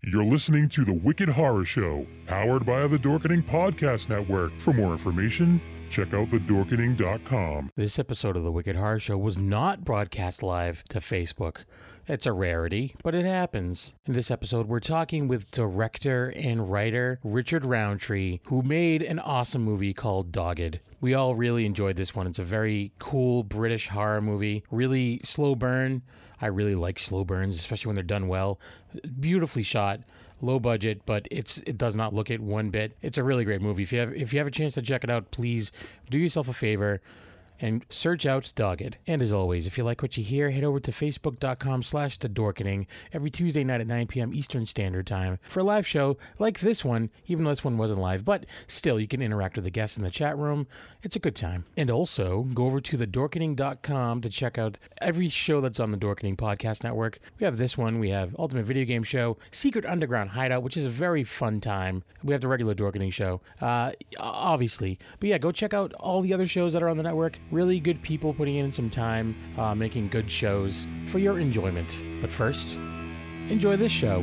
You're listening to The Wicked Horror Show, powered by the Dorkening Podcast Network. For more information, check out thedorkening.com. This episode of The Wicked Horror Show was not broadcast live to Facebook. It's a rarity, but it happens. In this episode, we're talking with director and writer Richard Roundtree, who made an awesome movie called Dogged. We all really enjoyed this one. It's a very cool British horror movie, really slow burn. I really like slow burns, especially when they're done well. Beautifully shot, low budget, but it does not look it one bit. It's a really great movie. If you have a chance to check it out, please do yourself a favor and search out Dogged. And as always, if you like what you hear, head over to facebook.com/thedorkening every Tuesday night at 9 p.m. Eastern Standard Time for a live show like this one, even though this one wasn't live. But still, you can interact with the guests in the chat room. It's a good time. And also, go over to thedorkening.com to check out every show that's on the Dorkening Podcast Network. We have this one. We have Ultimate Video Game Show, Secret Underground Hideout, which is a very fun time. We have the regular Dorkening Show, obviously. But yeah, go check out all the other shows that are on the network. Really good people putting in some time, making good shows for your enjoyment. But first, enjoy this show.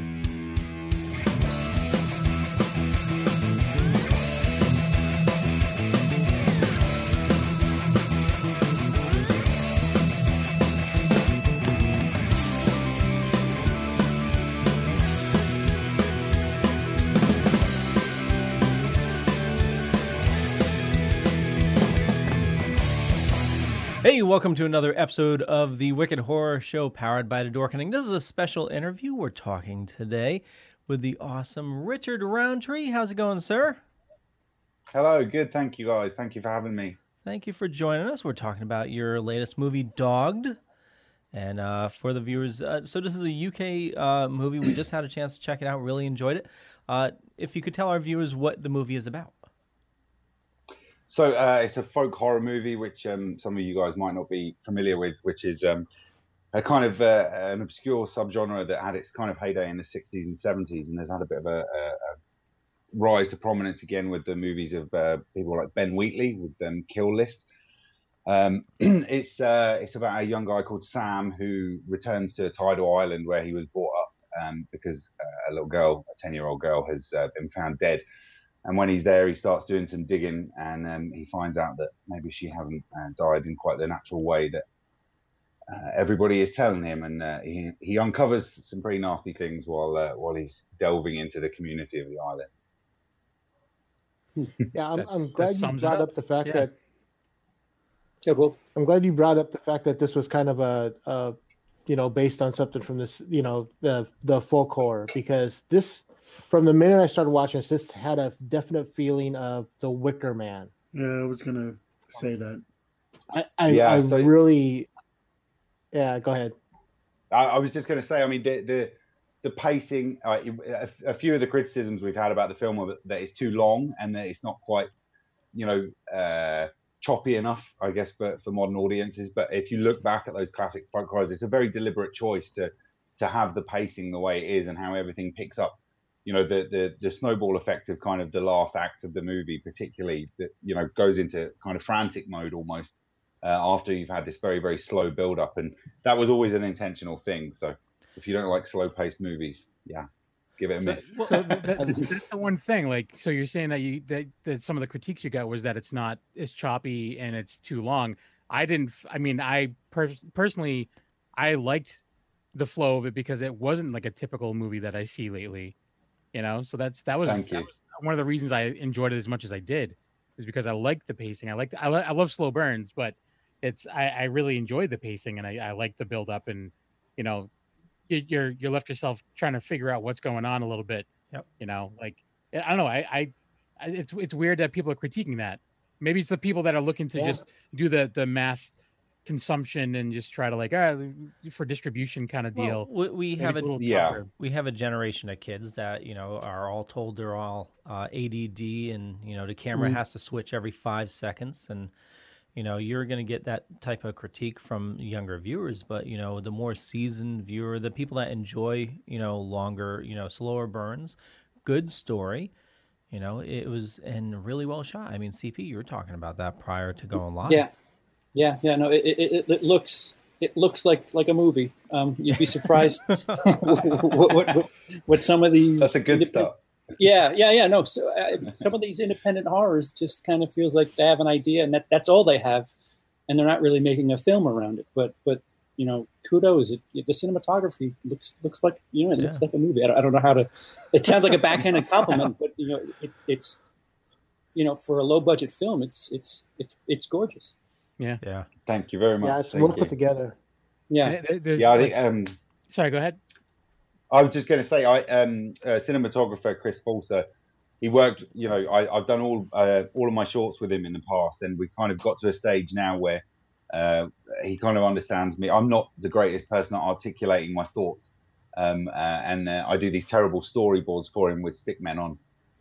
Hey, welcome to another episode of the Wicked Horror Show powered by the Dorkening. This is a special interview. We're talking today with the awesome Richard Roundtree. How's it going, sir? Hello, good. Thank you, guys. Thank you for having me. Thank you for joining us. We're talking about your latest movie, Dogged. And for the viewers, so this is a UK movie. We just had a chance to check it out. Really enjoyed it. If you could tell our viewers what the movie is about. So it's a folk horror movie, which some of you guys might not be familiar with, which is a kind of an obscure subgenre that had its kind of heyday in the 60s and 70s, and has had a bit of a rise to prominence again with the movies of people like Ben Wheatley with Kill List. It's about a young guy called Sam who returns to Tidal Island where he was brought up because a little girl, a 10-year-old girl, has been found dead. And when he's there, he starts doing some digging, and he finds out that maybe she hasn't died in quite the natural way that everybody is telling him. And he uncovers some pretty nasty things while he's delving into the community of the island. Yeah, I'm glad you brought up the fact that. Yeah, well, I'm glad you brought up the fact that this was kind of a based on something from this, the folk horror, because this. From the minute I started watching this had a definite feeling of The Wicker Man. yeah, I was gonna say that. Go ahead. I was just going to say, I mean, the pacing, a few of the criticisms we've had about the film are that it's too long and that it's not quite, choppy enough, I guess, for modern audiences. But if you look back at those classic folk horrors, it's a very deliberate choice to have the pacing the way it is and how everything picks up. The snowball effect of kind of the last act of the movie, particularly, that goes into kind of frantic mode almost after you've had this very, very slow build up, and that was always an intentional thing. So if you don't like slow paced movies, give it a miss. So that's the one thing. Like, so you're saying that some of the critiques you got was that it's choppy and it's too long. Personally, I liked the flow of it because it wasn't like a typical movie that I see lately. So that was one of the reasons I enjoyed it as much as I did, is because I liked the pacing. I love slow burns, but I really enjoyed the pacing, and I like the build up, and you're left yourself trying to figure out what's going on a little bit. Yep. I don't know. It's weird that people are critiquing that. Maybe it's the people that are looking to just do the mass consumption and just try to for distribution kind of deal. Well, we have a generation of kids that are all told they're all ADD, and the camera has to switch every 5 seconds, and you're going to get that type of critique from younger viewers. But the more seasoned viewer, the people that enjoy longer, slower burns, good story, it was and really well shot. I mean, CP, you were talking about that prior to going live. Yeah. No, it looks it looks like a movie. You'd be surprised what some of these. That's a good start. Yeah. No, so some of these independent horrors just kind of feels like they have an idea, and that's all they have, and they're not really making a film around it. But kudos. The cinematography looks like it looks like a movie. I don't know how to. It sounds like a backhanded compliment, but it's for a low budget film, it's gorgeous. Yeah. Thank you very much. Yeah, it's well put together. Yeah. I think. Sorry, go ahead. I was just going to say, cinematographer Chris Fulser, he worked. I've done all of my shorts with him in the past, and we kind of got to a stage now where he kind of understands me. I'm not the greatest person at articulating my thoughts, and I do these terrible storyboards for him with stickmen on.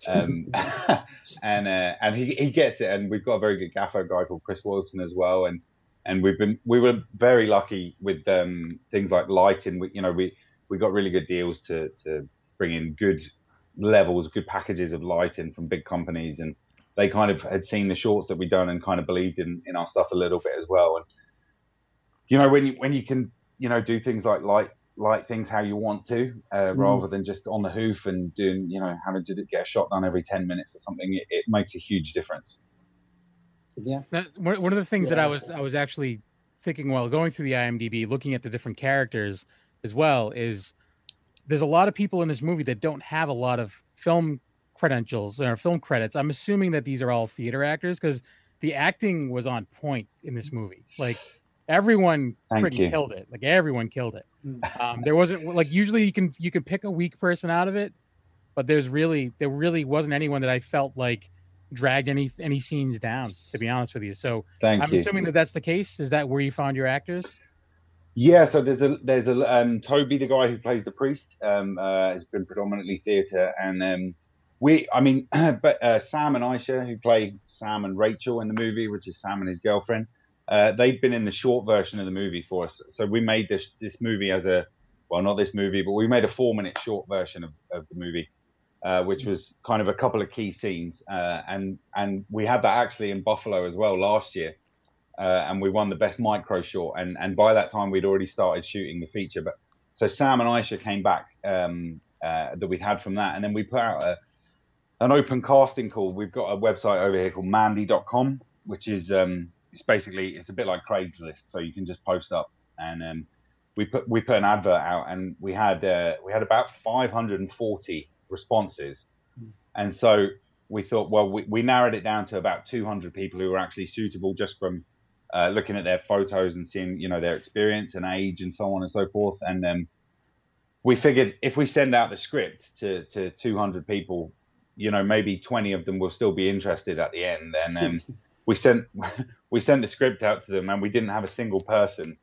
And he gets it, and we've got a very good gaffer guy called Chris Wilson as well, and we were very lucky with things like lighting. We got really good deals to bring in good packages of lighting from big companies, and they kind of had seen the shorts that we'd done and kind of believed in our stuff a little bit as well. And when you can do things like light things how you want to, rather than just on the hoof and doing, having to get a shot done every 10 minutes or something, it makes a huge difference. Yeah. Now, one of the things that I was actually thinking while going through the IMDb, looking at the different characters as well, is there's a lot of people in this movie that don't have a lot of film credentials or film credits. I'm assuming that these are all theater actors, because the acting was on point in this movie. Like, everyone freaking killed it. Like, everyone killed it. There wasn't, like, usually you can pick a weak person out of it, but there really wasn't anyone that I felt like dragged any scenes down, to be honest with you. So I'm assuming that that's the case. Is that where you found your actors? Yeah, so there's a Toby, the guy who plays the priest, has been predominantly theatre, and but Sam and Aisha, who play Sam and Rachel in the movie, which is Sam and his girlfriend, they've been in the short version of the movie for us. So we made this movie not this movie, but we made a 4-minute short version of the movie, which was kind of a couple of key scenes, and we had that actually in Buffalo as well last year. And we won the best micro short, and by that time we'd already started shooting the feature. But so Sam and Aisha came back that we'd had from that, and then we put out an open casting call. We've got a website over here called Mandy.com, which is it's a bit like Craigslist, so you can just post up, and we put an advert out, and we had about 540 responses, and so we thought, well, we narrowed it down to about 200 people who were actually suitable just from looking at their photos and seeing, their experience and age and so on and so forth. And then we figured if we send out the script to 200 people, maybe 20 of them will still be interested at the end. And then we sent the script out to them, and we didn't have a single person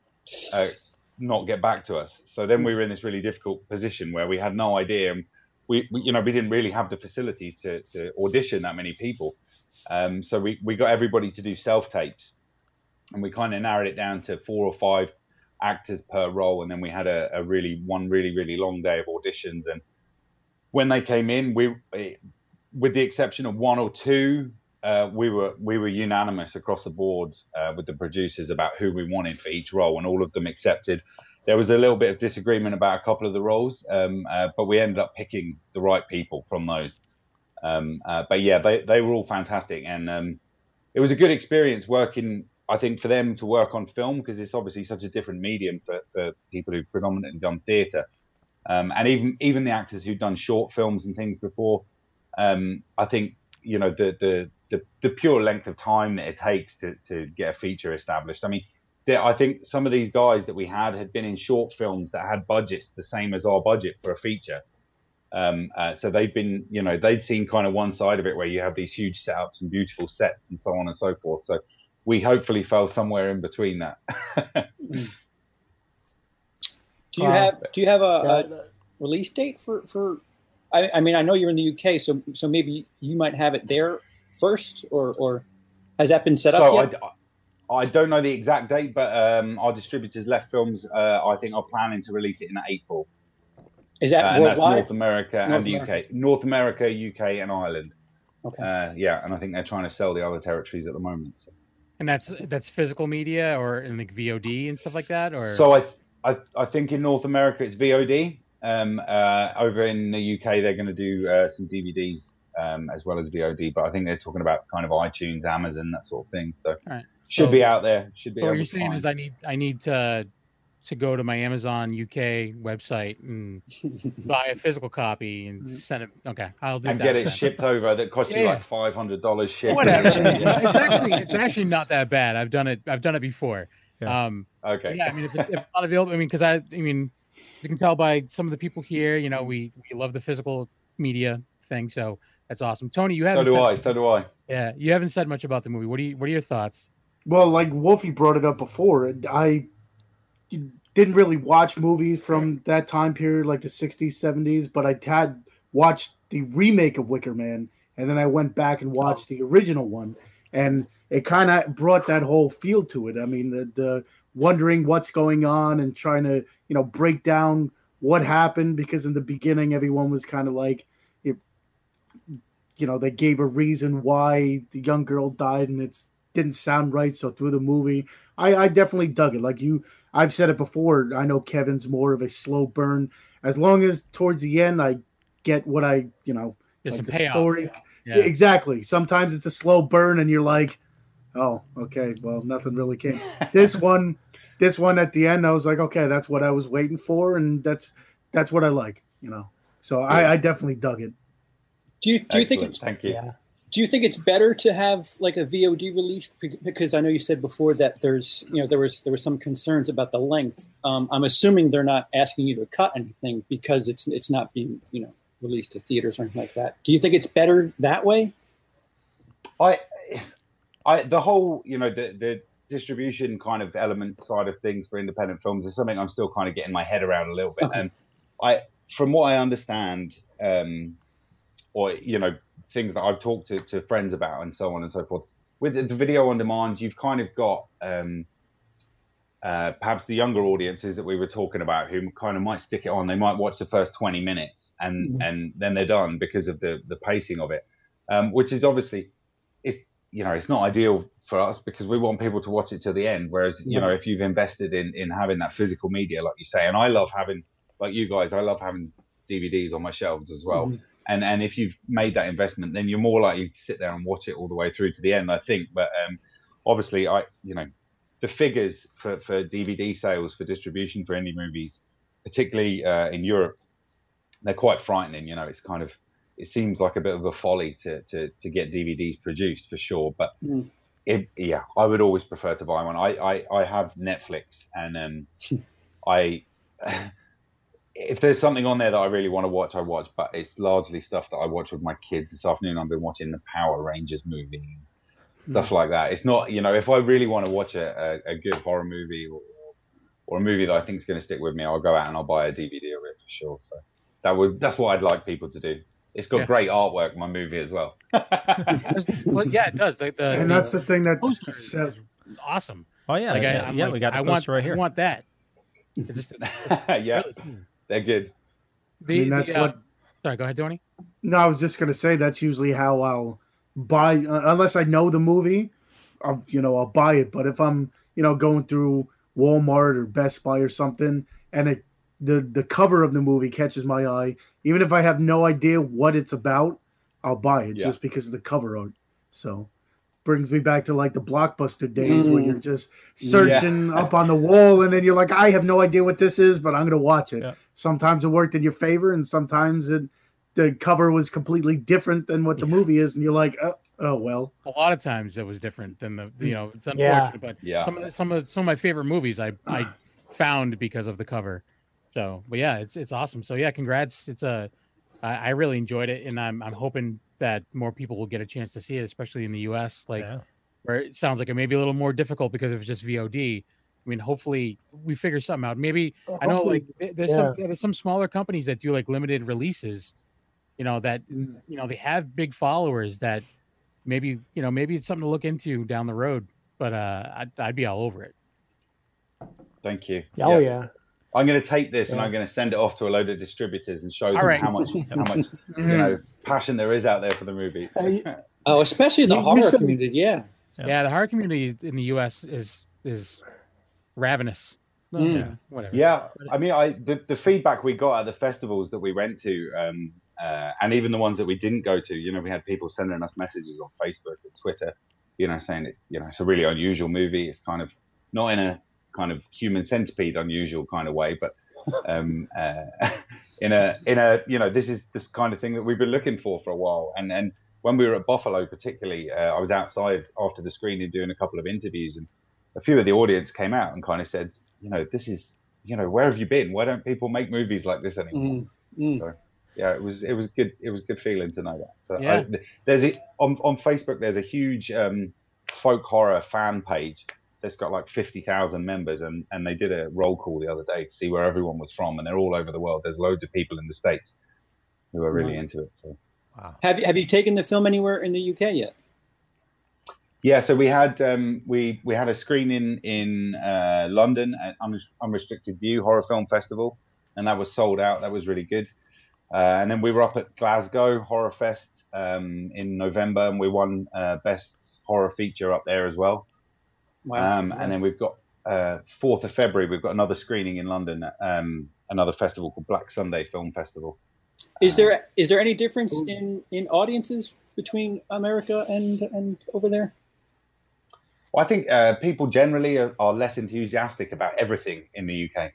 not get back to us. So then we were in this really difficult position where we had no idea. And we didn't really have the facilities to audition that many people. So we got everybody to do self-tapes, and we kind of narrowed it down to 4 or 5 actors per role. And then we had a really long day of auditions. And when they came in, with the exception of 1 or 2, we were unanimous across the board with the producers about who we wanted for each role, and all of them accepted. There was a little bit of disagreement about a couple of the roles, but we ended up picking the right people from those. But yeah, they were all fantastic, and it was a good experience working, I think, for them to work on film, because it's obviously such a different medium for people who've predominantly done theatre, and even the actors who've done short films and things before. I think the pure length of time that it takes to get a feature established. I mean, I think some of these guys that we had been in short films that had budgets the same as our budget for a feature. So they've been, they'd seen kind of one side of it where you have these huge setups and beautiful sets and so on and so forth. So we hopefully fell somewhere in between that. Do you have a release date for? I mean, I know you're in the UK, so maybe you might have it there first, or has that been set up yet? I don't know the exact date, but our distributors, Left Films, I think are planning to release it in April. Is that and worldwide? That's North America and the UK. North America, UK, and Ireland. Okay. Yeah, and I think they're trying to sell the other territories at the moment. So. And that's physical media or in like VOD and stuff like that, or so I think in North America it's VOD. Over in the UK they're going to do some DVDs as well as VOD, but I think they're talking about kind of iTunes, Amazon, that sort of thing. So should be out there. Should be. So what you're saying is I need to go to my Amazon UK website and buy a physical copy and send it. Okay, I'll do that. And get it shipped over. That costs you like $500 shipping. Whatever. It's actually not that bad. I've done it before. Yeah. Okay. Yeah, I mean, if it's not available, I mean, because you can tell by some of the people here, you know, we love the physical media thing, so that's awesome. Tony, you haven't. So do I. Yeah, you haven't said much about the movie. What are your thoughts? Well, like Wolfie brought it up before, I didn't really watch movies from that time period, like the 60s, 70s, but I had watched the remake of Wicker Man, and then I went back and watched the original one, and it kind of brought that whole feel to it. I mean, the wondering what's going on and trying to, you know, break down what happened, because in the beginning everyone was kind of like, you know, they gave a reason why the young girl died, and it didn't sound right. So through the movie, I definitely dug it. Like I've said it before. I know Kevin's more of a slow burn. As long as towards the end I get what I, you know, there's like some the payoff. story. Yeah. Yeah, exactly. Sometimes it's a slow burn, and you're like, oh, okay, well, nothing really came. This one at the end, I was like, okay, that's what I was waiting for, and that's what I like, you know. So I definitely dug it. Do you think it's Thank you. Yeah. Do you think it's better to have like a VOD release? Because I know you said before that there's, you know, there was some concerns about the length. I'm assuming they're not asking you to cut anything because it's not being, you know, released to theaters or anything like that. Do you think it's better that way? The whole, you know, the distribution kind of element side of things for independent films is something I'm still kind of getting my head around a little bit. Okay. And from what I understand, or, you know, things that I've talked to friends about and so on and so forth, with the video on demand, you've kind of got perhaps the younger audiences that we were talking about who kind of might stick it on. They might watch the first 20 minutes and then they're done because of the pacing of it, which is obviously, it's not ideal for us because we want people to watch it to the end. Whereas, you know, if you've invested in having that physical media, like you say, and I love having, like you guys, I love having DVDs on my shelves as well. Mm-hmm. And if you've made that investment, then you're more likely to sit there and watch it all the way through to the end, I think. But obviously, the figures for DVD sales for distribution for indie movies, particularly in Europe, they're quite frightening. You know, it's kind of, it seems like a bit of a folly to get DVDs produced for sure. But I would always prefer to buy one. I have Netflix, and if there's something on there that I really want to watch, I watch. But it's largely stuff that I watch with my kids. This afternoon, I've been watching the Power Rangers movie, stuff like that. It's not, you know, if I really want to watch a good horror movie or a movie that I think is going to stick with me, I'll go out and I'll buy a DVD of it for sure. So that's what I'd like people to do. It's got great artwork, my movie as well. Well, yeah, it does. And that's the thing that is awesome. Oh yeah, like, we got the poster right here. I want that. Yeah, they're good. Sorry, go ahead, Tony. No, I was just gonna say that's usually how I'll buy, unless I know the movie. I'll buy it. But if I'm, going through Walmart or Best Buy or something, and the cover of the movie catches my eye, even if I have no idea what it's about, I'll buy it just because of the cover art. So brings me back to like the Blockbuster days where you're just searching up on the wall, and then you're like, I have no idea what this is, but I'm going to watch it. Yeah. Sometimes it worked in your favor, and sometimes the cover was completely different than what the movie is, and you're like, oh well. A lot of times it was different than it's unfortunate, but some of my favorite movies I found because of the cover. So, but yeah, it's awesome. So yeah, congrats. I really enjoyed it, and I'm hoping that more people will get a chance to see it, especially in the U.S. Where it sounds like it may be a little more difficult because of just VOD. I mean, hopefully we figure something out. Maybe I know like there's some smaller companies that do like limited releases. That they have big followers that maybe it's something to look into down the road. But I'd be all over it. Thank you. Oh yeah. I'm going to take this and I'm going to send it off to a load of distributors and show them how much passion there is out there for the movie. Especially the horror community. Yeah. Yeah, the horror community in the U.S. is ravenous. Yeah, whatever. Yeah, I mean, the feedback we got at the festivals that we went to, and even the ones that we didn't go to, we had people sending us messages on Facebook and Twitter, saying it, it's a really unusual movie. It's kind of not in a kind of human centipede unusual kind of way, but in a this is this kind of thing that we've been looking for a while. And when we were at Buffalo, particularly, I was outside after the screening doing a couple of interviews, and a few of the audience came out and kind of said, this is, where have you been? Why don't people make movies like this anymore? So yeah, it was good. It was a good feeling to know that. So yeah. on Facebook, there's a huge folk horror fan page that's got like 50,000 members, and they did a roll call the other day to see where everyone was from, and they're all over the world. There's loads of people in the States who are really into it. So wow. Have you taken the film anywhere in the UK yet? Yeah, so we had we had a screening in London at Unrestricted View Horror Film Festival, and that was sold out. That was really good. And then we were up at Glasgow Horror Fest in November, and we won Best Horror Feature up there as well. Wow. And then we've got 4th of February, we've got another screening in London at another festival called Black Sunday Film Festival. Is there any difference in audiences between America and over there? Well, I think people generally are less enthusiastic about everything in the UK.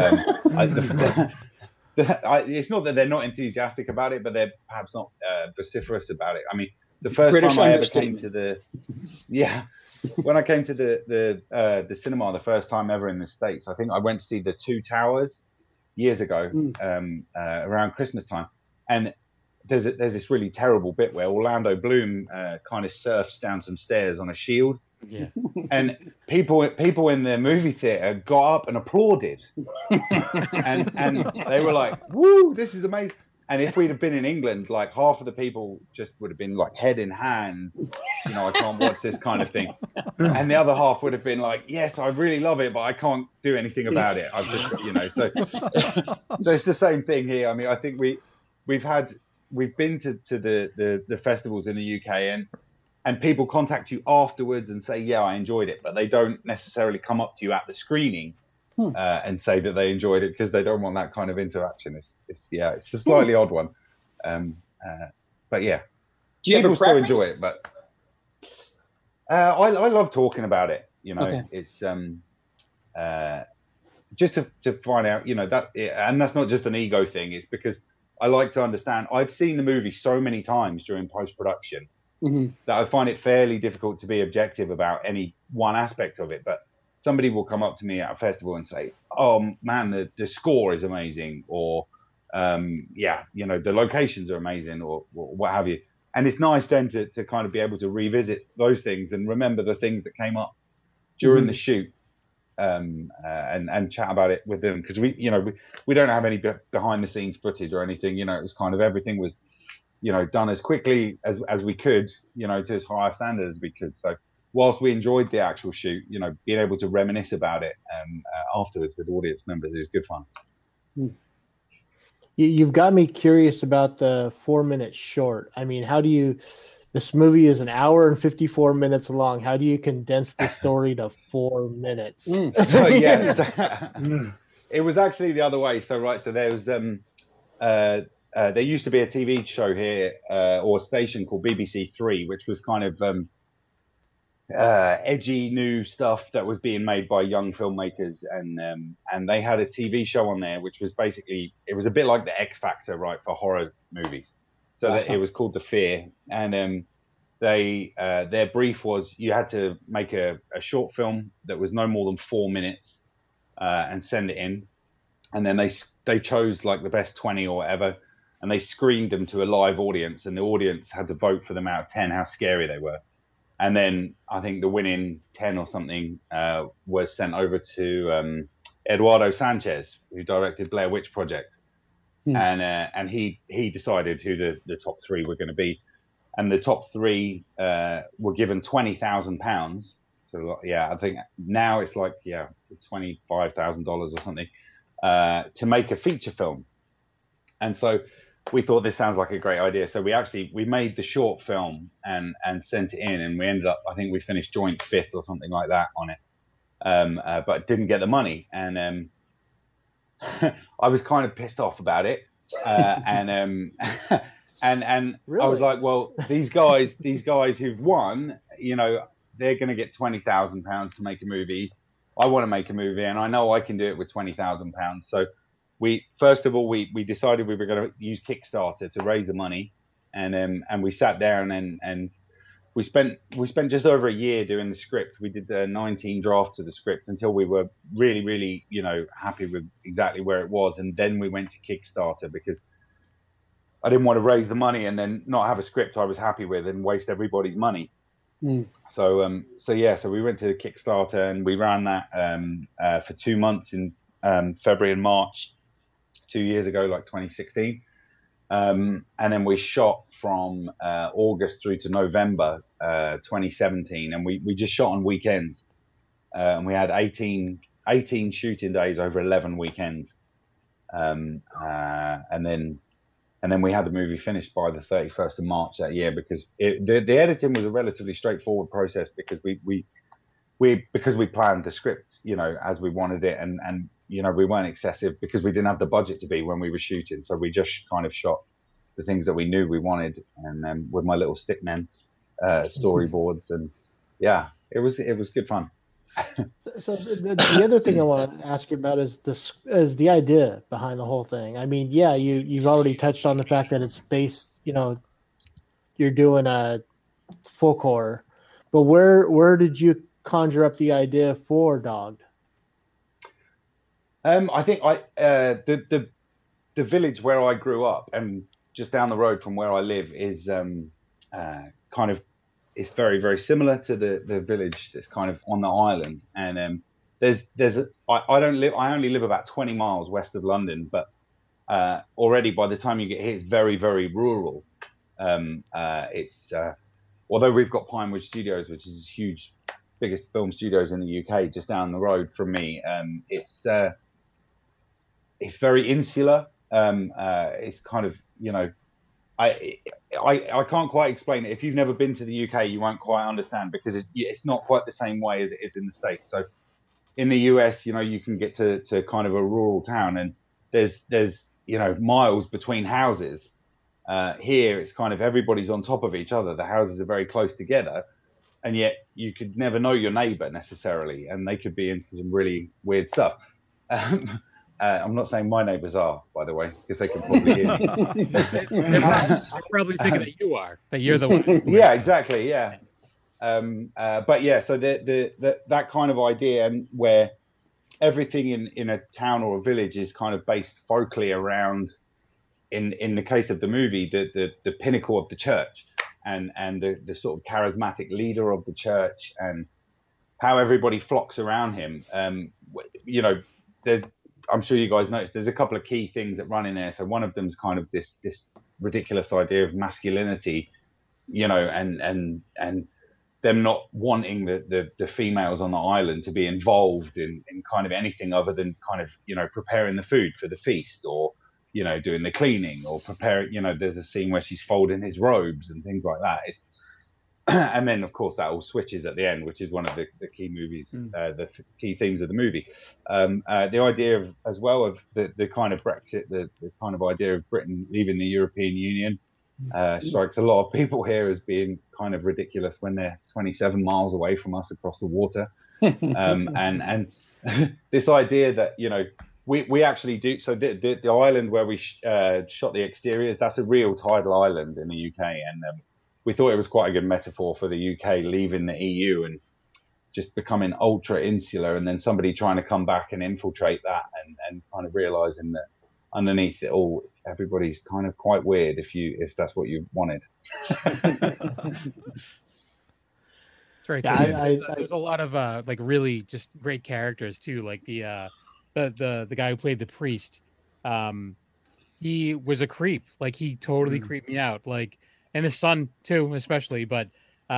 It's not that they're not enthusiastic about it, but they're perhaps not vociferous about it. I mean, the first British time I ever came to when I came to the cinema the first time ever in the States, I think I went to see The Two Towers years ago around Christmas time, and there's this really terrible bit where Orlando Bloom kind of surfs down some stairs on a shield. Yeah, and people in the movie theater got up and applauded, and they were like, "Woo, this is amazing!" And if we'd have been in England, like half of the people just would have been like head in hands, I can't watch this kind of thing, and the other half would have been like, "Yes, I really love it, but I can't do anything about it." I've just, so so it's the same thing here. I mean, I think we've been to the festivals in the UK, and people contact you afterwards and say, yeah, I enjoyed it, but they don't necessarily come up to you at the screening and say that they enjoyed it, because they don't want that kind of interaction. It's a slightly odd one. But yeah, do you people have a preference? Still enjoy it, but I love talking about it. Okay. It's just to find out, and that's not just an ego thing. It's because I like to understand. I've seen the movie so many times during post-production that I find it fairly difficult to be objective about any one aspect of it. But somebody will come up to me at a festival and say, "Oh man, the score is amazing," or the locations are amazing, or what have you. And it's nice then to kind of be able to revisit those things and remember the things that came up during the shoot, and chat about it with them, because we don't have any behind the scenes footage or anything. It was kind of everything was done as quickly as we could, to as high a standard as we could. So whilst we enjoyed the actual shoot, being able to reminisce about it afterwards with audience members is good fun. You've got me curious about the 4-minute short. I mean, this movie is 1 hour and 54 minutes long. How do you condense the story to 4 minutes? So it was actually the other way. So there was there used to be a TV show here, or a station called BBC Three, which was kind of edgy new stuff that was being made by young filmmakers, and they had a TV show on there, which was basically, it was a bit like the X Factor, right, for horror movies. So that it was called The Fear, and their brief was you had to make a short film that was no more than 4 minutes, and send it in, and then they chose like the best 20 or whatever, and they screened them to a live audience, and the audience had to vote for them out of 10 how scary they were. And then I think the winning 10 or something was sent over to Eduardo Sanchez, who directed Blair Witch Project. And he decided who the top 3 were going to be. And the top 3 were given £20,000. So, I think now it's like, $25,000 or something, to make a feature film. And so we thought this sounds like a great idea. So we made the short film and sent it in, and we ended up, I think we finished joint 5th or something like that on it, but didn't get the money. And I was kind of pissed off about it. And really? I was like, well, these guys who've won, you know, they're going to get £20,000 to make a movie. I want to make a movie, and I know I can do it with £20,000. So first of all, we decided we were going to use Kickstarter to raise the money, and we sat down and we spent just over a year doing the script. We did 19 drafts of the script until we were really, really, you know, happy with exactly where it was, and then we went to Kickstarter because I didn't want to raise the money and then not have a script I was happy with and waste everybody's money. So we went to the Kickstarter and we ran that for 2 months in February and March 2 years ago, like 2016. And then we shot from August through to November 2017, and we just shot on weekends. And we had 18 shooting days over 11 weekends. And then we had the movie finished by the 31st of March that year, because the editing was a relatively straightforward process because we planned the script, you know, as we wanted it, and you know, we weren't excessive because we didn't have the budget to be when we were shooting. So we just kind of shot the things that we knew we wanted, and then with my little stickman storyboards, and yeah, it was good fun. So the other thing I want to ask you about is the idea behind the whole thing. I mean, yeah, you've already touched on the fact that it's based, you know, you're doing a folk horror, but where did you conjure up the idea for Dogged? I think the village where I grew up and just down the road from where I live is kind of, it's very, very similar to the village that's kind of on the island. And I only live about 20 miles west of London, but already by the time you get here, it's very, very rural. It's although we've got Pinewood Studios, which is huge, biggest film studios in the UK, just down the road from me. It's very insular. It's kind of, you know, I can't quite explain it. If you've never been to the UK, you won't quite understand, because it's not quite the same way as it is in the States. So in the US, you know, you can get to kind of a rural town, and there's you know, miles between houses. Here, it's kind of everybody's on top of each other. The houses are very close together, and yet you could never know your neighbor necessarily, and they could be into some really weird stuff. I'm not saying my neighbors are, by the way, because they can probably hear me. They're probably thinking that you are, that you're the one. Yeah, exactly. Yeah. But yeah, so that kind of idea, and where everything in a town or a village is kind of based folkly around, in the case of the movie, the pinnacle of the church, and the sort of charismatic leader of the church, and how everybody flocks around him. You know, I'm sure you guys noticed there's a couple of key things that run in there. So one of them is kind of this ridiculous idea of masculinity, you know, and them not wanting the females on the island to be involved in kind of anything other than kind of, you know, preparing the food for the feast, or, you know, doing the cleaning, or preparing, you know, there's a scene where she's folding his robes and things like that. And then, of course, that all switches at the end, which is one of the key movies, the key themes of the movie. The idea of, as well, of the kind of Brexit, the kind of idea of Britain leaving the European Union strikes a lot of people here as being kind of ridiculous when they're 27 miles away from us across the water. And this idea that, you know, we actually do. So the island where we shot the exteriors, that's a real tidal island in the UK, and we thought it was quite a good metaphor for the UK leaving the EU and just becoming ultra insular, and then somebody trying to come back and infiltrate that, and kind of realizing that underneath it all, everybody's kind of quite weird if that's what you wanted. That's right. There's a lot of like really just great characters too, like the guy who played the priest. He was a creep. Like, he totally creeped me out. Like, and his son too, especially. But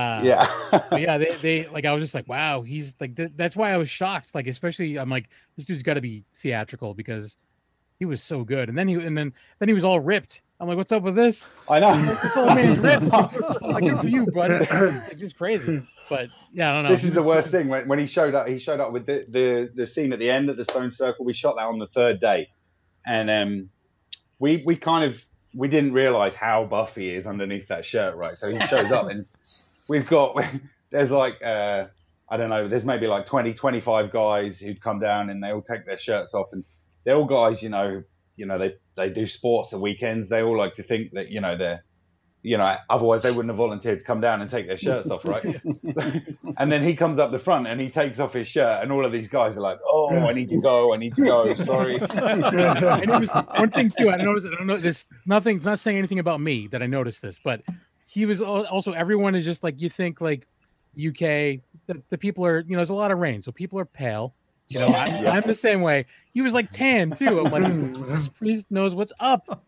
they like, I was just like, wow, he's like, that's why I was shocked. Like, especially, I'm like, this dude's got to be theatrical, because He was so good. And then he was all ripped. I'm like, what's up with this? I know. This old man's ripped. I'm like, good for you, bud. It's just crazy. But yeah, I don't know. This is the worst thing. When he showed up with the scene at the end of the Stone Circle. We shot that on the third day, and we didn't realize how buff he is underneath that shirt, right? So he shows up, and there's like I don't know, there's maybe like 20, 25 guys who'd come down, and they all take their shirts off, and they're all guys, they do sports at weekends. They all like to think that they're. Otherwise they wouldn't have volunteered to come down and take their shirts off, right? And then he comes up the front and he takes off his shirt, and all of these guys are like, "Oh, I need to go. Sorry." One thing too, I don't know. This nothing's not saying anything about me that I noticed this, but he was also. Everyone is just like, you think like UK. The people are, there's a lot of rain, so people are pale. I'm the same way. He was like tan too. I'm like, this priest knows what's up.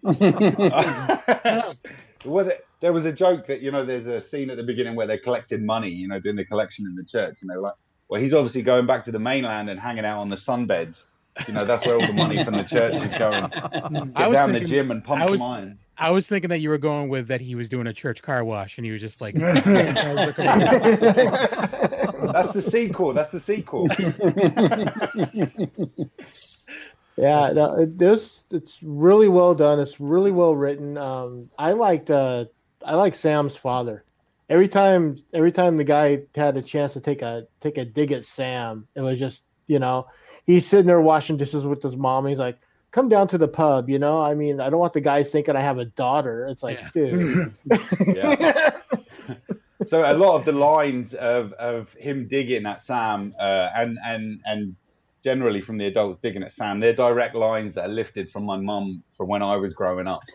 Well, there was a joke that there's a scene at the beginning where they're collecting money, doing the collection in the church, and they're like, well, he's obviously going back to the mainland and hanging out on the sunbeds. That's where all the money from the church is going. Get down the gym and pump some iron. I was thinking that you were going with that he was doing a church car wash, and he was just like, that's the sequel. Yeah, no, it's really well done. It's really well written. I like Sam's father. Every time the guy had a chance to take a dig at Sam, it was just, he's sitting there washing dishes with his mom. He's like, "Come down to the pub." I mean, I don't want the guys thinking I have a daughter. It's like, dude. Yeah. So a lot of the lines of him digging at Sam and generally from the adults digging at Sam, they're direct lines that are lifted from my mum from when I was growing up.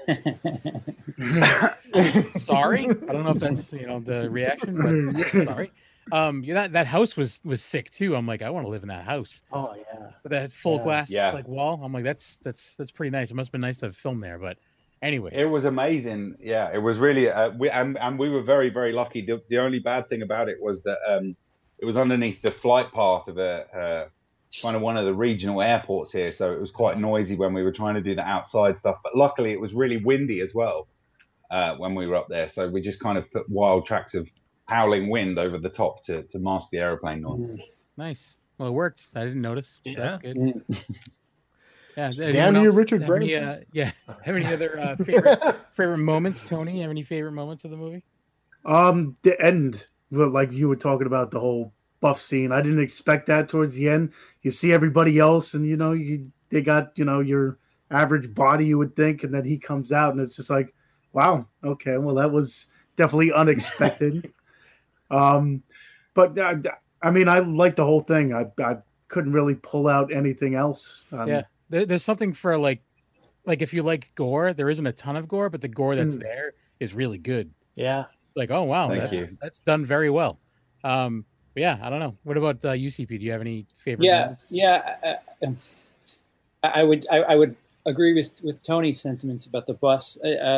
Sorry, I don't know if that's the reaction, but sorry. That house was sick too. I'm like, I want to live in that house. Oh yeah, that full glass like wall. I'm like, that's pretty nice. It must have been nice to film there, but anyways, it was amazing. Yeah, it was really. We were very, very lucky. The only bad thing about it was that it was underneath the flight path of kind of one of the regional airports here, so it was quite noisy when we were trying to do the outside stuff. But luckily, it was really windy as well when we were up there, so we just kind of put wild tracks of howling wind over the top to mask the airplane noise. Nice. Well, it worked. I didn't notice. So that's good. Yeah. Damn you, Richard Brake. Have any other favorite moments, Tony? Have any favorite moments of the movie? The end, like you were talking about, the whole buff scene. I didn't expect that towards the end. You see everybody else, and they got your average body, you would think, and then he comes out, and it's just like, wow, okay, well, that was definitely unexpected. But I mean, I liked the whole thing. I couldn't really pull out anything else. There's something for like if you like gore, there isn't a ton of gore, but the gore that's there is really good. Yeah. Like, oh wow, Thank you. That's done very well. Yeah, I don't know. What about UCP? Do you have any favorite? I would agree with Tony's sentiments about the bus.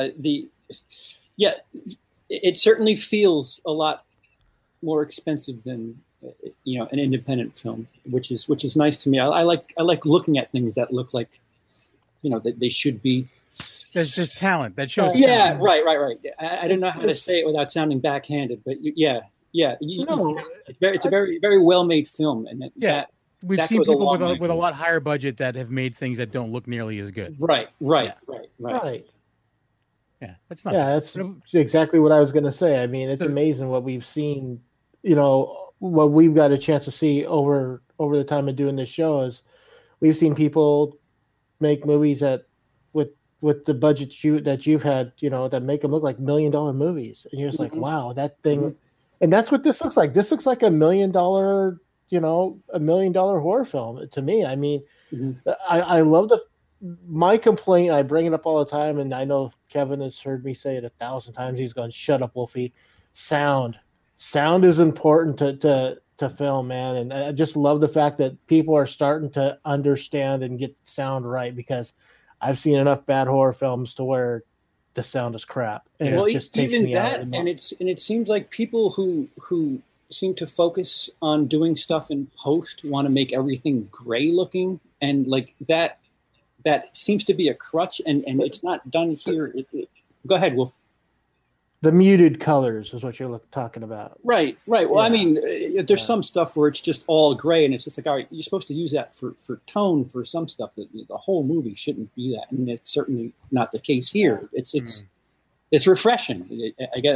It certainly feels a lot more expensive than an independent film, which is nice to me. I like looking at things that look like that they should be. There's just talent that shows. Yeah, right. I don't know how to say it without sounding backhanded, but yeah. It's a very, very well made film, and we've seen people with a lot higher budget that have made things that don't look nearly as good. Right. Yeah, that's not. Yeah, that's exactly what I was going to say. I mean, it's amazing what we've seen. What we've got a chance to see over the time of doing this show is we've seen people make movies that with the budget that you've had, that make them look like $1 million movies, and you're just like, wow, that thing. Mm-hmm. And that's what this looks like. This looks like $1 million, $1 million horror film to me. I mean, I love my complaint. I bring it up all the time, and I know Kevin has heard me say it 1,000 times. He's going, "Shut up, Wolfie." Sound is important to film, man. And I just love the fact that people are starting to understand and get sound right, because I've seen enough bad horror films to where the sound is crap, and it just takes me out. And it seems like people who seem to focus on doing stuff in post want to make everything gray looking, and like that that seems to be a crutch, and it's not done here. Go ahead, Wolf. The muted colors is what you're talking about. Right. Well, I mean, there's some stuff where it's just all gray, and it's just like, all right, you're supposed to use that for tone for some stuff. That the whole movie shouldn't be that, and it's certainly not the case here. It's refreshing.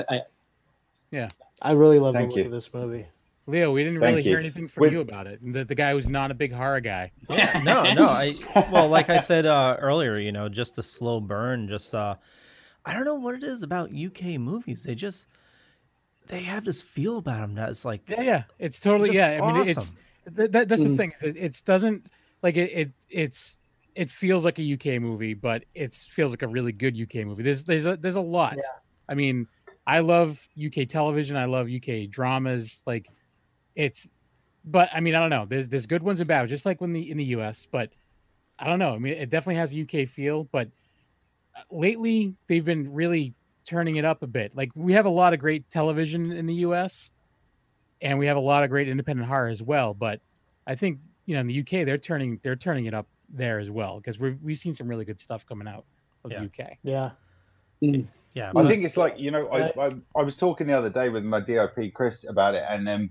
I really love the look of this movie. Leo, we didn't really hear anything from you about it. The guy who's not a big horror guy. Yeah, no. Well, like I said earlier, just a slow burn. Just I don't know what it is about UK movies. They have this feel about them that's like it's totally awesome. I mean, that's the thing. It doesn't like it feels like a UK movie, but it feels like a really good UK movie. There's a lot. Yeah. I mean, I love UK television. I love UK dramas. Like but I mean, I don't know. There's good ones and bad, just like in the US. But I don't know. I mean, it definitely has a UK feel. But lately, they've been really turning it up a bit. Like we have a lot of great television in the US, and we have a lot of great independent horror as well. But I think in the UK they're turning it up there as well, because we've seen some really good stuff coming out of the UK. Yeah. Yeah, I think it's like I was talking the other day with my DOP Chris about it, and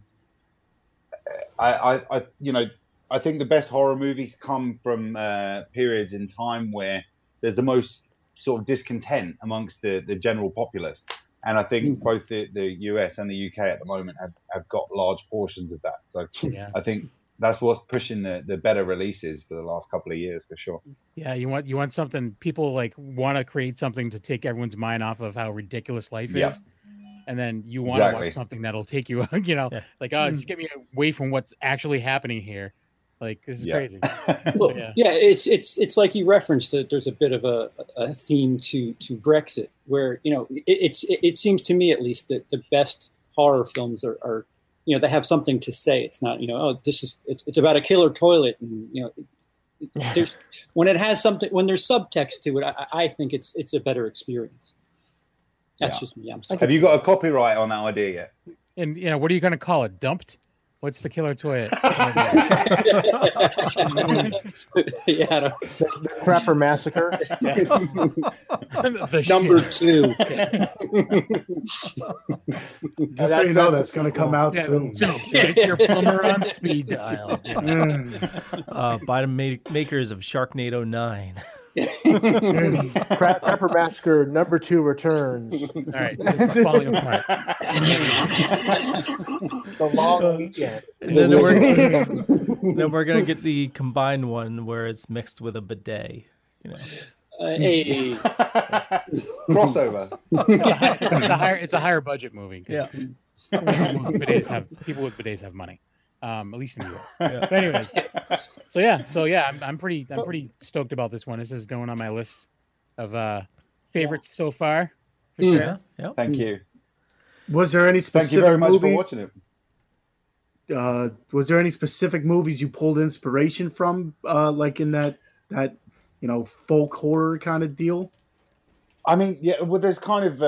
I think the best horror movies come from periods in time where there's the most sort of discontent amongst the general populace, and I think both the US and the UK at the moment have got large portions of that. So I think that's what's pushing the better releases for the last couple of years, for sure. Yeah, you want something, people like want to create something to take everyone's mind off of how ridiculous life is, and then you want to watch something that'll take you, just get me away from what's actually happening here. Like, this is crazy. Well, it's like you referenced that there's a bit of a theme to Brexit, where it seems to me at least that the best horror films are they have something to say. It's not it's about a killer toilet, and there's when it has something, when there's subtext to it, I think it's a better experience. That's just me. I'm sorry. Have you got a copyright on that idea yet? And what are you going to call it? Dumped? What's the killer toilet? The Crapper Massacre. Number 2. Just so you know, that's going to come out soon. Get your plumber on speed dial. By the makers of Sharknado 9. Crapper Massacre number 2 returns. All right, this is falling apart. The long weekend. And then we're gonna get the combined one where it's mixed with a bidet. Hey. Crossover. It's a higher budget movie. Yeah. People with bidets have money. At least in the US. But anyways, so I'm pretty stoked about this one. This is going on my list of favorites so far. For sure. Yeah. Thank you. Was there any specific Thank you very much movies? for watching it. Was there any specific movies you pulled inspiration from, like in that folk horror kind of deal? I mean, well, there's kind of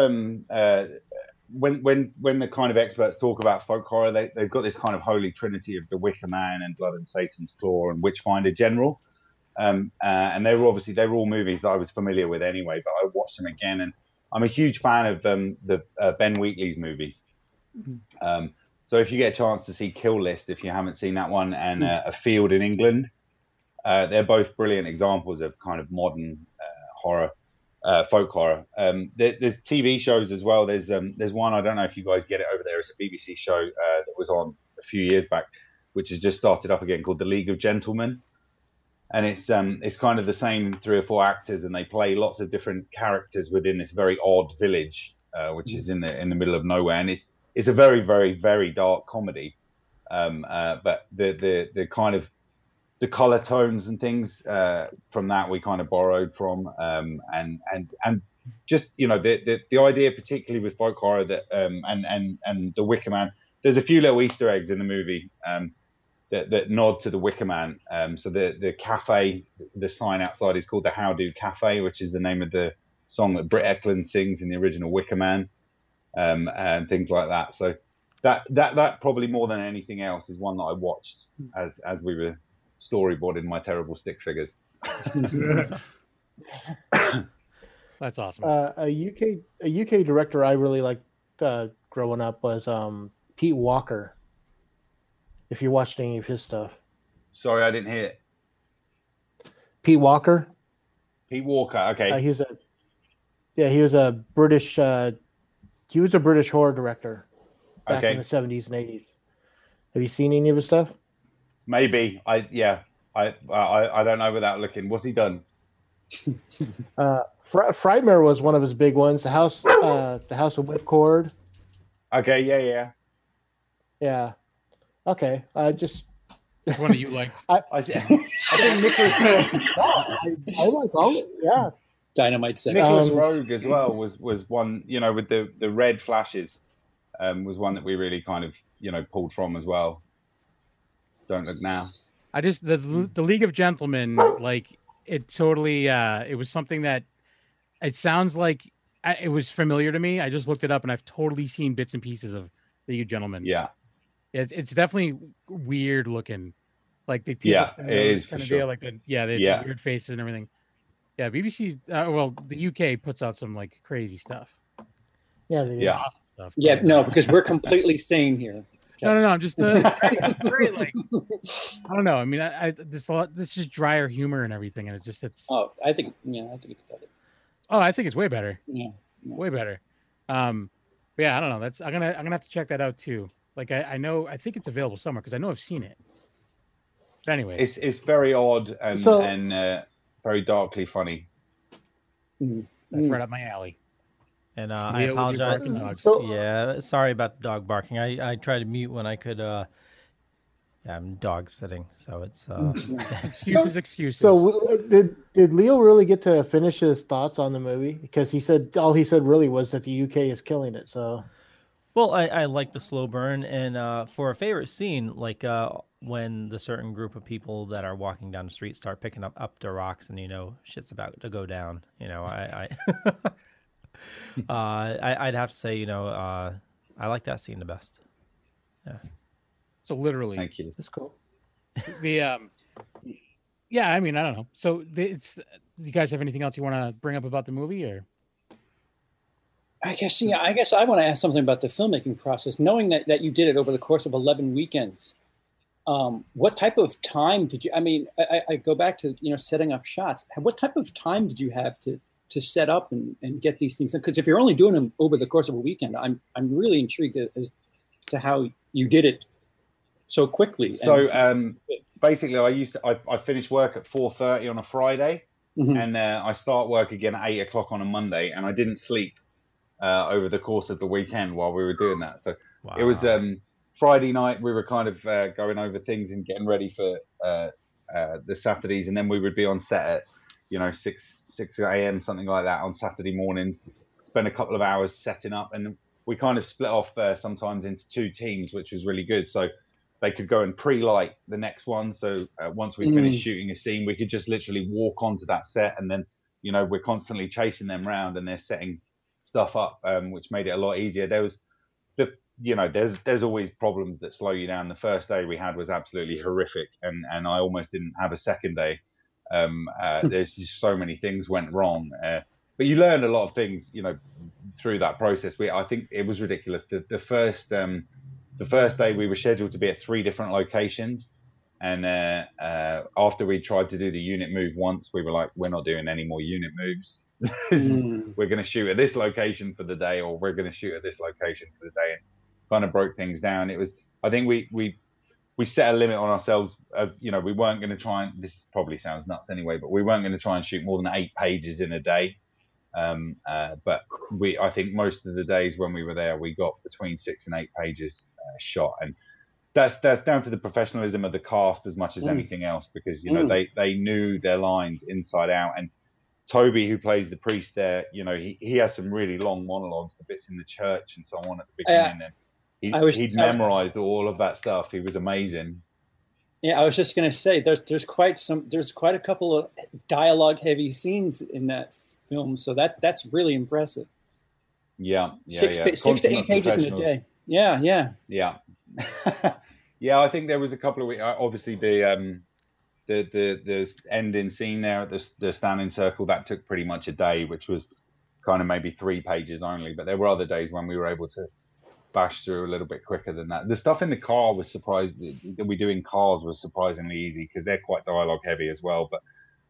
when the kind of experts talk about folk horror, they've got this kind of holy trinity of The Wicker Man and Blood and Satan's Claw and Witchfinder General, and they were all movies that I was familiar with anyway, but I watched them again, and I'm a huge fan of the Ben Wheatley's movies. So if you get a chance to see Kill List, if you haven't seen that one, and A Field in England, they're both brilliant examples of kind of modern horror. Folk horror. There's TV shows as well. There's one, I don't know if you guys get it over there. It's a BBC show that was on a few years back, which has just started up again, called The League of Gentlemen, and it's kind of the same 3 or 4 actors, and they play lots of different characters within this very odd village, which is in the middle of nowhere, and it's a very, very, very dark comedy, but the kind of the color tones and things from that we kind of borrowed from, and just the idea, particularly with folk horror, that and the Wicker Man. There's a few little Easter eggs in the movie that nod to the Wicker Man. So the cafe, the sign outside is called the How Do Cafe, which is the name of the song that Britt Eklund sings in the original Wicker Man, and things like that. So that probably more than anything else is one that I watched as we were storyboarding my terrible stick figures. That's awesome. A UK director I really liked growing up was Pete Walker. If you watched any of his stuff. Sorry, I didn't hear it. Pete Walker. Pete Walker. Okay. He was a British. He was a British horror director back in the 70s and 80s. Have you seen any of his stuff? Maybe. I don't know without looking. What's he done? Frightmare was one of his big ones. The House of Whipcord. Okay. Yeah. Okay. Just. Which one do you like? I think Nicholas. I like all. Yeah. Dynamite Sex. Nicholas Rogue as well was one, with the red flashes, was one that we really kind of pulled from as well. Don't Look Now. I just the League of Gentlemen, like it totally. It was something that it sounds like it was familiar to me. I just looked it up and I've totally seen bits and pieces of League of Gentlemen. Yeah. It's definitely weird looking, like they it is kind of sure. deal, like the weird faces and everything. Yeah, BBC's the UK puts out some like crazy stuff. Yeah, awesome stuff. Yeah, no, because we're completely sane here. No, I'm just very like I don't know. I mean, this is drier humor and everything, and it's. Oh, I think it's better. Oh, I think it's way better. Yeah. Way better. Yeah, I don't know. I'm gonna have to check that out too. Like I think it's available somewhere because I know I've seen it. But anyways, it's very odd and very darkly funny. That's right up my alley. And I apologize. Yeah, sorry about the dog barking. I tried to mute when I could. I'm dog sitting, so it's excuses. So did Leo really get to finish his thoughts on the movie? Because all he said really was that the UK is killing it. So. Well, I like the slow burn, and for a favorite scene, like when the certain group of people that are walking down the street start picking up the rocks, and shit's about to go down. I'd have to say, I like that scene the best. Yeah. So literally, thank you. That's cool. Yeah. I mean, I don't know. So you guys have anything else you want to bring up about the movie, or? I guess I want to ask something about the filmmaking process. Knowing that you did it over the course of 11 weekends, what type of time did you? I mean, I go back to setting up shots. What type of time did you have to set up and get these things? Because if you're only doing them over the course of a weekend, I'm really intrigued as to how you did it so quickly. So basically, I finished work at 4:30 on a Friday, and I start work again at 8 o'clock on a Monday, and I didn't sleep over the course of the weekend while we were doing that. So It was Friday night. We were kind of going over things and getting ready for the Saturdays, and then we would be on set at 6 a.m. something like that on Saturday mornings. Spend a couple of hours setting up, and we kind of split off sometimes into two teams, which was really good. So they could go and pre-light the next one. So once we finished shooting a scene, we could just literally walk onto that set, and then we're constantly chasing them around, and they're setting stuff up, which made it a lot easier. There was there's always problems that slow you down. The first day we had was absolutely horrific, and I almost didn't have a second day. There's just so many things went wrong, but you learn a lot of things through that process. I think it was ridiculous. The first day we were scheduled to be at 3 different locations, and after we tried to do the unit move once, we were like, we're not doing any more unit moves. We're going to shoot at this location for the day, or we're going to shoot at this location for the day, and kind of broke things down. It was, I think we set a limit on ourselves of, we weren't going to try, and this probably sounds nuts anyway, but we weren't going to try and shoot more than 8 pages in a day. But I think most of the days when we were there, we got between 6 and 8 pages shot, and that's down to the professionalism of the cast as much as anything else, because they knew their lines inside out. And Toby, who plays the priest there, he has some really long monologues, the bits in the church and so on at the beginning, and he'd memorized all of that stuff. He was amazing. Yeah, I was just going to say there's quite a couple of dialogue heavy scenes in that film, so that's really impressive. Yeah. 6 to 8 pages in a day. Yeah. Yeah, I think there was a couple of, obviously the the ending scene there at the standing circle, that took pretty much a day, which was kind of maybe 3 pages only. But there were other days when we were able to bash through a little bit quicker than that. The stuff in the car was that we do in cars was surprisingly easy because they're quite dialogue heavy as well. But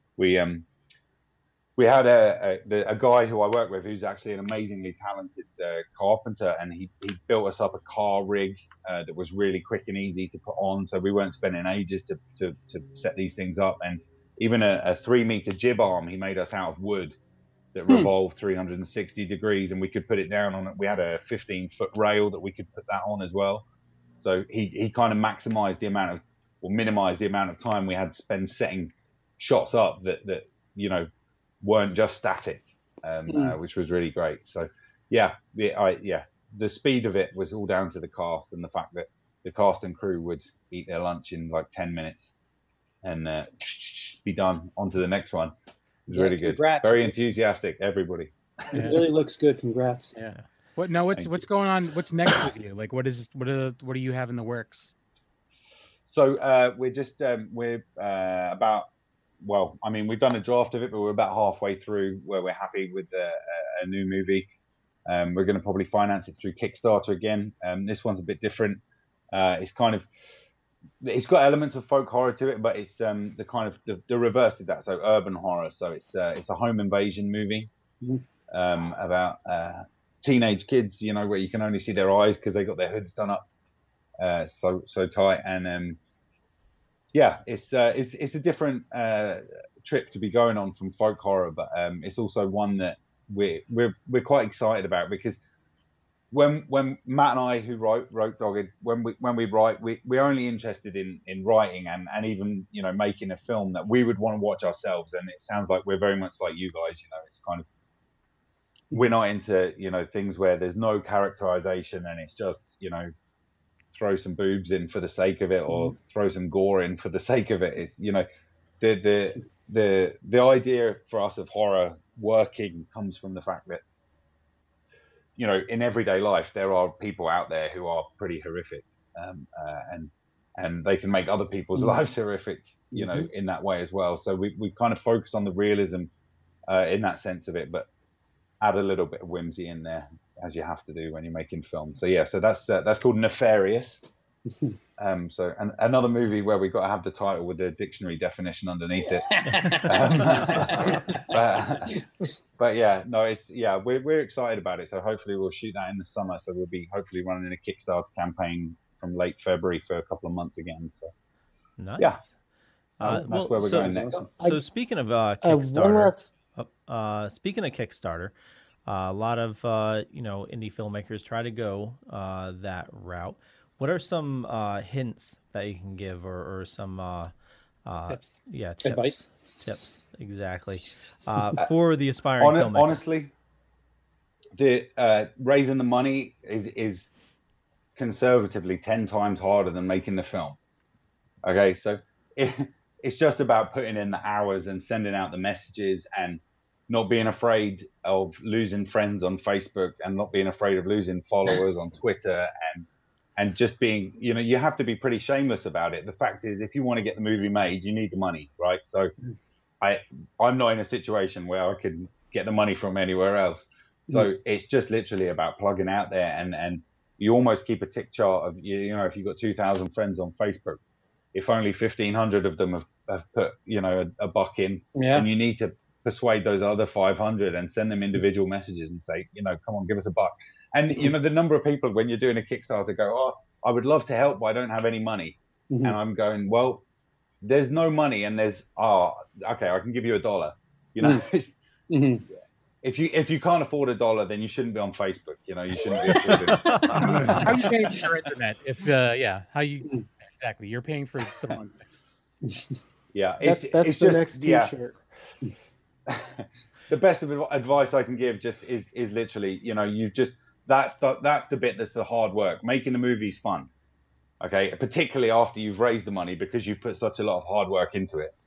we had a guy who I work with who's actually an amazingly talented carpenter, and he built us up a car rig that was really quick and easy to put on. So we weren't spending ages to set these things up. And even a 3-meter jib arm he made us out of wood that revolved 360 degrees, and we could put it down on it. We had a 15-foot rail that we could put that on as well. So he kind of minimized the amount of time we had to spend setting shots up that weren't just static, which was really great. So the speed of it was all down to the cast and the fact that the cast and crew would eat their lunch in like 10 minutes and be done. On to the next one. It was really good. Congrats. Very enthusiastic, everybody. It really looks good. Congrats. Yeah. What's going on? What's next with you? Like, what do you have in the works? So we're just we've done a draft of it, but we're about halfway through where we're happy with a new movie. We're going to probably finance it through Kickstarter again. This one's a bit different. It's got elements of folk horror to it, but it's the reverse of that. So urban horror. So it's a home invasion movie about teenage kids, where you can only see their eyes because they got their hoods done up so tight. And it's a different trip to be going on from folk horror, but it's also one that we're quite excited about because when Matt and I, who wrote Dogged, when we write, we're only interested in writing and even making a film that we would want to watch ourselves. And it sounds like we're very much like you guys. It's kind of, we're not into things where there's no characterization and it's just throw some boobs in for the sake of it or throw some gore in for the sake of it. It's the idea for us of horror working comes from the fact that in everyday life there are people out there who are pretty horrific, and they can make other people's lives horrific in that way as well. So we kind of focus on the realism in that sense of it, but add a little bit of whimsy in there, as you have to do when you're making film. So so that's called Nefarious. So another movie where we've got to have the title with the dictionary definition underneath it. We're excited about it. So hopefully we'll shoot that in the summer. So we'll be hopefully running a Kickstarter campaign from late February for a couple of months again. So nice. Yeah, that's where we're going next. So speaking of Kickstarter, speaking of Kickstarter, a lot of indie filmmakers try to go that route. What are some hints that you can give, or some tips? Yeah, tips. Advice. Tips, exactly. For the aspiring filmmaker. Honestly, the raising the money is conservatively 10 times harder than making the film. Okay, so it's just about putting in the hours and sending out the messages and not being afraid of losing friends on Facebook and not being afraid of losing followers on Twitter and just being, you have to be pretty shameless about it. The fact is, if you want to get the movie made, you need the money, right? So I'm not in a situation where I can get the money from anywhere else. So it's just literally about plugging out there and you almost keep a tick chart of, if you've got 2,000 friends on Facebook, if only 1,500 of them have put, a buck in, and you need to persuade those other 500 and send them individual messages and say, come on, give us a buck. And, the number of people when you're doing a Kickstarter go, oh, I would love to help, but I don't have any money. And I'm going, well, there's no money and there's, okay, I can give you $1. If you can't afford $1, then you shouldn't be on Facebook. You shouldn't be affording. How are you paying for your internet? Exactly. You're paying for the month. Yeah. That's the next T-shirt. The best of advice I can give just is literally, that's the bit that's the hard work. Making the movie is fun, okay? Particularly after you've raised the money because you've put such a lot of hard work into it.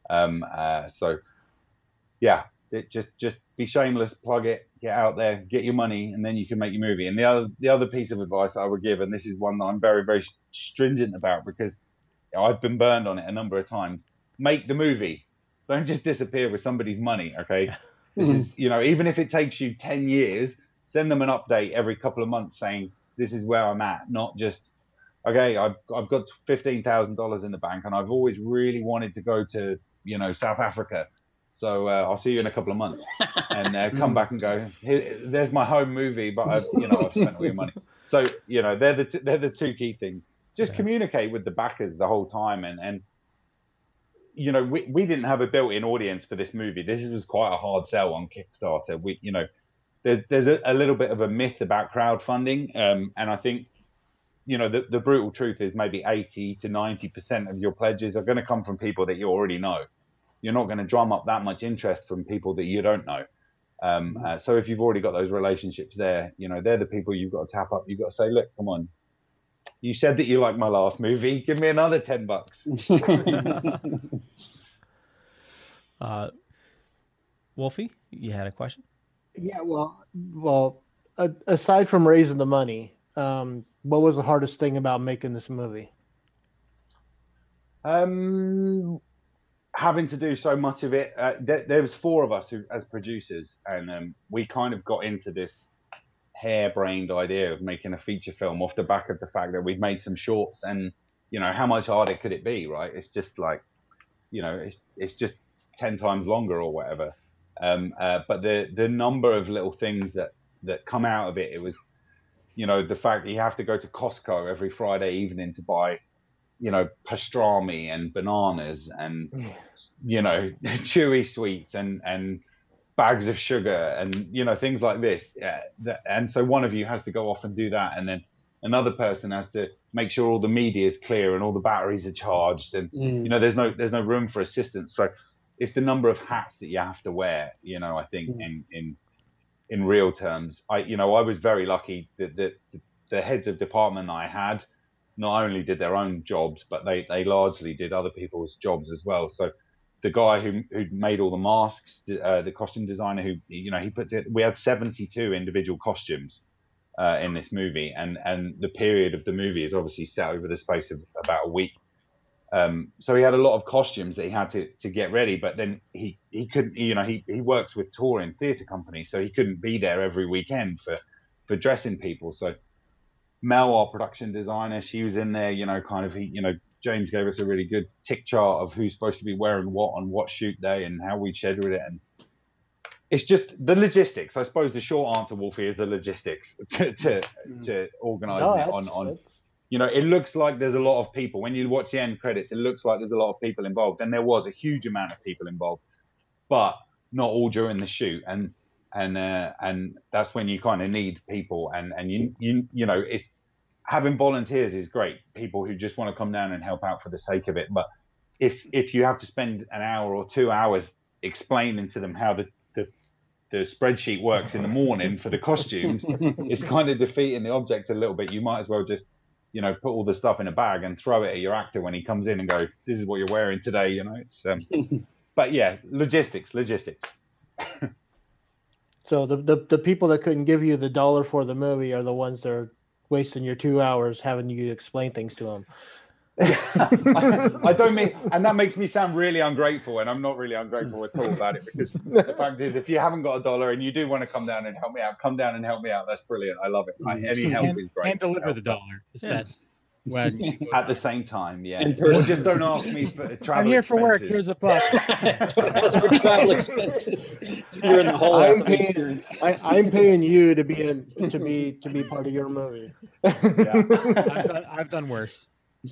Just be shameless, plug it, get out there, get your money, and then you can make your movie. And the other piece of advice I would give, and this is one that I'm very, very stringent about because I've been burned on it a number of times. make the movie. Don't just disappear with somebody's money, okay? This is, even if it takes you 10 years, send them an update every couple of months saying, this is where I'm at, not just, okay, I've got $15,000 in the bank and I've always really wanted to go to, South Africa. So I'll see you in a couple of months, and come back and go, there's my home movie, but I've spent all your money. So, they're the two key things. Just communicate with the backers the whole time. And we didn't have a built-in audience for this movie. This was quite a hard sell on Kickstarter. There's a little bit of a myth about crowdfunding. And I think, the brutal truth is maybe 80 to 90% of your pledges are going to come from people that you already know. You're not going to drum up that much interest from people that you don't know. So if you've already got those relationships there, they're the people you've got to tap up. You've got to say, look, come on. You said that you liked my last movie. Give me another $10. Wolfie, you had a question? Yeah, well, aside from raising the money, what was the hardest thing about making this movie? Having to do so much of it. There was 4 of us as producers, and we kind of got into this harebrained idea of making a feature film off the back of the fact that we've made some shorts, and how much harder could it be, right? It's just like, it's just 10 times longer or whatever. But the number of little things that come out of it was, the fact that you have to go to Costco every Friday evening to buy, pastrami and bananas and, chewy sweets and bags of sugar and, things like this. And so one of you has to go off and do that. And then another person has to make sure all the media is clear and all the batteries are charged. And, there's no room for assistance. So it's the number of hats that you have to wear, I think in real terms. I was very lucky that the heads of department I had not only did their own jobs, but they largely did other people's jobs as well. So the guy who made all the masks, the costume designer we had 72 individual costumes in this movie, and the period of the movie is obviously set over the space of about a week. So he had a lot of costumes that he had to get ready, but then he couldn't, he works with touring theatre companies, so he couldn't be there every weekend for dressing people. So Mel, our production designer, she was in there, James gave us a really good tick chart of who's supposed to be wearing what on what shoot day and how we schedule it. And it's just the logistics. I suppose the short answer, Wolfie, is the logistics to organise it on. It looks like there's a lot of people. When you watch the end credits, it looks like there's a lot of people involved, and there was a huge amount of people involved, but not all during the shoot. And that's when you kind of need people, and it's having volunteers is great. People who just want to come down and help out for the sake of it. But if you have to spend an hour or 2 hours explaining to them how the spreadsheet works in the morning for the costumes, it's kind of defeating the object a little bit. You might as well just put all the stuff in a bag and throw it at your actor when he comes in and go, this is what you're wearing today. It's but yeah, logistics. So the people that couldn't give you the $1 for the movie are the ones that are wasting your 2 hours having you explain things to them. I don't mean, and that makes me sound really ungrateful, and I'm not really ungrateful at all about it, because the fact is, if you haven't got $1 and you do want to come down and help me out, come down and help me out. That's brilliant. I love it. Any help is great. And deliver the $1. Yes. At the same time, yeah. Or just don't ask me for travel. I'm here for work. expenses. Here's a buck. Don't ask for travel expenses. You're in the whole I'm paying you to be part of your movie. Yeah. I've done worse.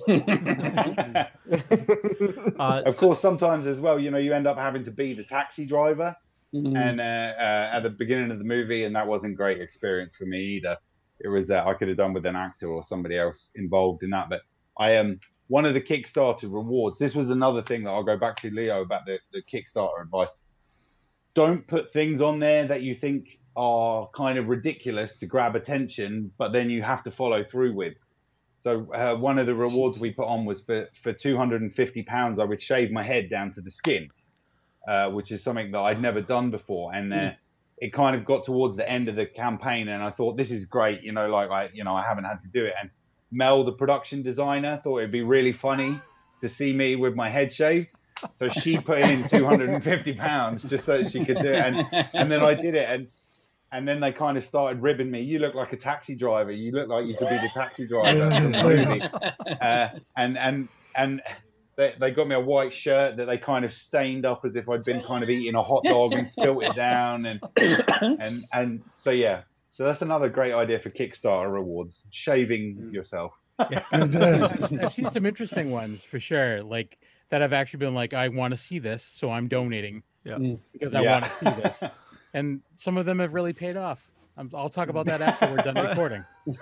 Of course, sometimes as well, you end up having to be the taxi driver, and at the beginning of the movie, and that wasn't a great experience for me either. It was I could have done with an actor or somebody else involved in that. But one of the Kickstarter rewards, this was another thing that I'll go back to Leo about the Kickstarter advice. Don't put things on there that you think are kind of ridiculous to grab attention, but then you have to follow through with. So one of the rewards we put on was for £250, I would shave my head down to the skin, which is something that I'd never done before. And it kind of got towards the end of the campaign, and I thought, this is great. I haven't had to do it. And Mel, the production designer, thought it'd be really funny to see me with my head shaved. So she put in 250 pounds just so that she could do it. And then I did it. And then they kind of started ribbing me. You look like a taxi driver. You look like you could be the taxi driver from the movie. And they got me a white shirt that they kind of stained up as if I'd been kind of eating a hot dog and spilt it down. And so, yeah. So that's another great idea for Kickstarter rewards, shaving yourself. Yeah. I've seen some interesting ones for sure. Like that have actually been like, I want to see this, so I'm donating because I want to see this. And some of them have really paid off. I'll talk about that after we're done recording.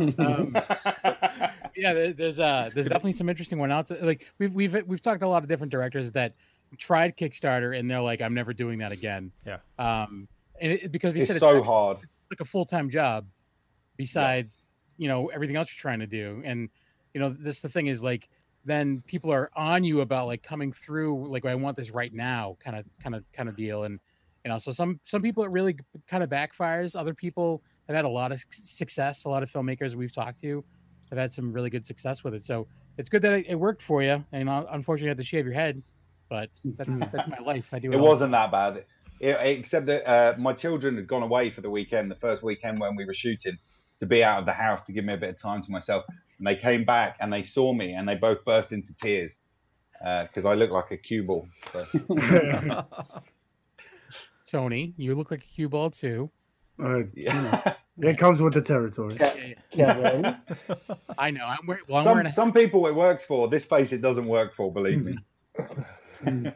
There's definitely some interesting one out. Like we've talked to a lot of different directors that tried Kickstarter and they're like, I'm never doing that again. Yeah. And because they said it's so hard. It's like a full-time job besides, everything else you're trying to do. And, this the thing is like, then people are on you about like coming through, like, I want this right now kind of deal. And, so some people it really kind of backfires. Other people have had a lot of success. A lot of filmmakers we've talked to have had some really good success with it. So it's good that it worked for you. And unfortunately, you had to shave your head, but that's my life. I do. It wasn't that bad, except that my children had gone away for the weekend, the first weekend when we were shooting, to be out of the house to give me a bit of time to myself. And they came back and they saw me and they both burst into tears because I look like a cue ball. So. Tony, you look like a cue ball too. It comes with the territory. Kevin. I know. I'm wearing some people it works for. This face it doesn't work for, believe me.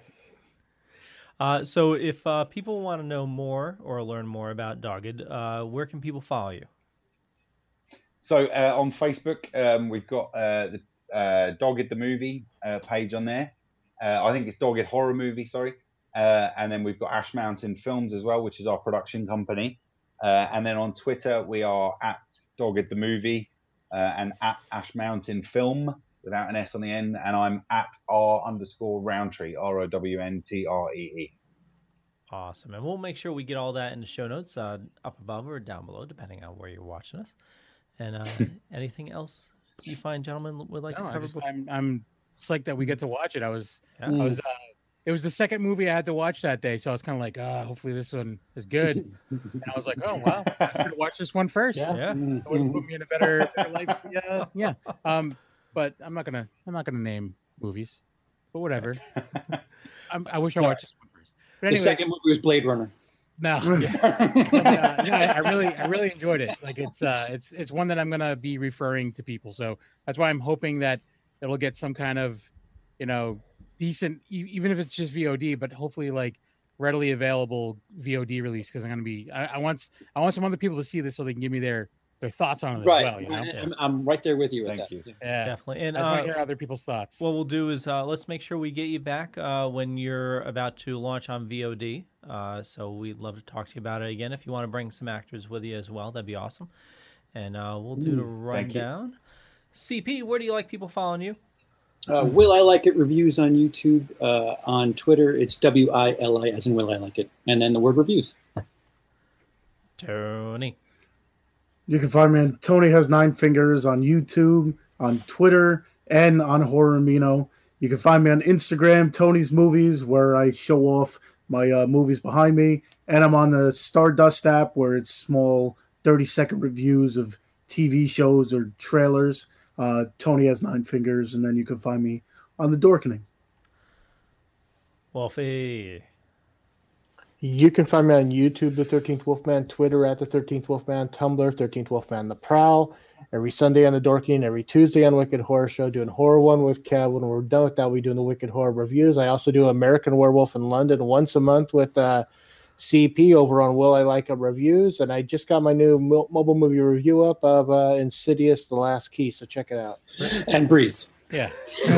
So if people want to know more or learn more about Dogged, where can people follow you? So on Facebook, we've got the Dogged the Movie page on there. I think it's Dogged Horror Movie, sorry. And then we've got Ash Mountain Films as well, which is our production company. And then on Twitter, we are at Dogged the Movie and at Ash Mountain Film without an S on the end. And I'm at R_Rowntree, ROWNTREE. Awesome. And we'll make sure we get all that in the show notes up above or down below, depending on where you're watching us. And anything else you find, gentlemen, would like to cover? I'm psyched that we get to watch it. It was the second movie I had to watch that day, so I was kind of like, hopefully this one is good. And I was like, oh wow, I'm gonna watch this one first. Yeah. It would have put me in a better life. Yeah. But I'm not gonna name movies, but whatever. I wish I watched this one first. But anyway, the second movie was Blade Runner. No, I really enjoyed it. Like it's one that I'm gonna be referring to people. So that's why I'm hoping that it'll get some kind of, decent, even if it's just VOD, but hopefully like readily available VOD release. Because I'm gonna be, I want some other people to see this so they can give me their thoughts on it right. as well. I'm right there with you. Thank you. Yeah, definitely. And I just want to hear other people's thoughts. What we'll do is let's make sure we get you back when you're about to launch on VOD. So we'd love to talk to you about it again. If you want to bring some actors with you as well, that'd be awesome. And we'll do the rundown. CP, where do you like people following you? Will I Like It reviews on YouTube. On Twitter, it's WILI as in Will I Like It, and then the word reviews. Tony. You can find me on Tony Has 9 Fingers on YouTube, on Twitter, and on Horror Amino. You can find me on Instagram, Tony's Movies, where I show off my movies behind me. And I'm on the Stardust app, where it's small 30-second reviews of TV shows or trailers. Tony Has 9 Fingers, and then you can find me on The Dorkening. Wolfie. You can find me on YouTube, The 13th Wolfman, Twitter at The 13th Wolfman, Tumblr, 13th Wolfman The Prowl, every Sunday on The Dorkening, every Tuesday on Wicked Horror Show, doing Horror One with Kev. When we're done with that, we do the Wicked Horror reviews. I also do American Werewolf in London once a month with CP over on Will I Like It Reviews, and I just got my new mobile movie review up of Insidious: The Last Key, so check it out. And breathe. Yeah.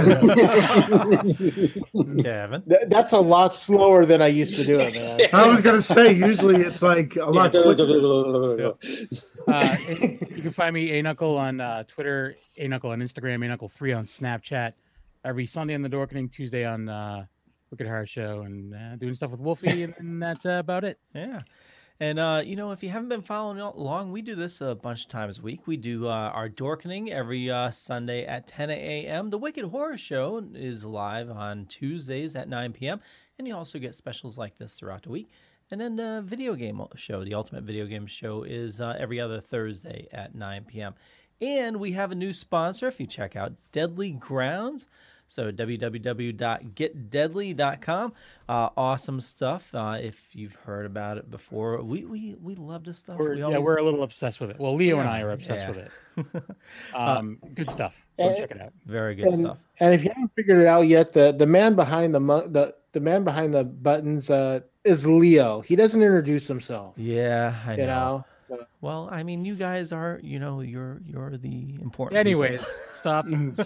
Kevin. That's a lot slower than I used to do it, man. I was going to say, usually it's like a lot quicker. You can find me A-Knuckle on Twitter, A-Knuckle on Instagram, A-Knuckle Free on Snapchat, every Sunday on The Dorkening, Tuesday on Wicked Horror Show, and doing stuff with Wolfie, and that's about it. Yeah. And, if you haven't been following along, we do this a bunch of times a week. We do our Dorkening every Sunday at 10 a.m. The Wicked Horror Show is live on Tuesdays at 9 p.m. And you also get specials like this throughout the week. And then the video game show, the Ultimate Video Game Show, is every other Thursday at 9 p.m. And we have a new sponsor if you check out Deadly Grounds. So www.getdeadly.com. Awesome stuff. If you've heard about it before, we love this stuff. We're a little obsessed with it. Well, Leo and I are obsessed with it. Good stuff. Go check it out. Very good stuff. And if you haven't figured it out yet, the man behind the man behind the buttons is Leo. He doesn't introduce himself. Yeah, I know. You know? Well, I mean, you guys are, you're the important. Anyways, stop.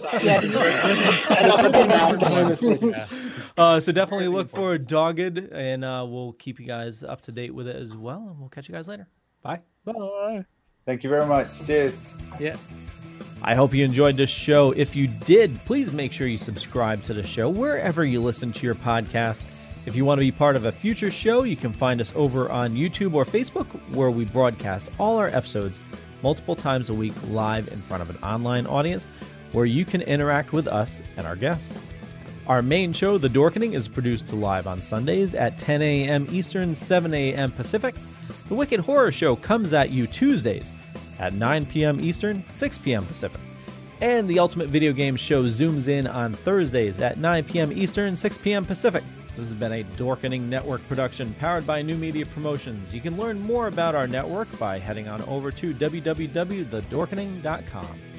So definitely look for Dogged, and we'll keep you guys up to date with it as well. And we'll catch you guys later. Bye. Bye. Thank you very much. Cheers. Yeah. I hope you enjoyed this show. If you did, please make sure you subscribe to the show wherever you listen to your podcast. If you want to be part of a future show, you can find us over on YouTube or Facebook, where we broadcast all our episodes multiple times a week live in front of an online audience, where you can interact with us and our guests. Our main show, The Dorkening, is produced live on Sundays at 10 a.m. Eastern, 7 a.m. Pacific. The Wicked Horror Show comes at you Tuesdays at 9 p.m. Eastern, 6 p.m. Pacific. And the Ultimate Video Game Show zooms in on Thursdays at 9 p.m. Eastern, 6 p.m. Pacific. This has been a Dorkening Network production powered by New Media Promotions. You can learn more about our network by heading on over to www.thedorkening.com.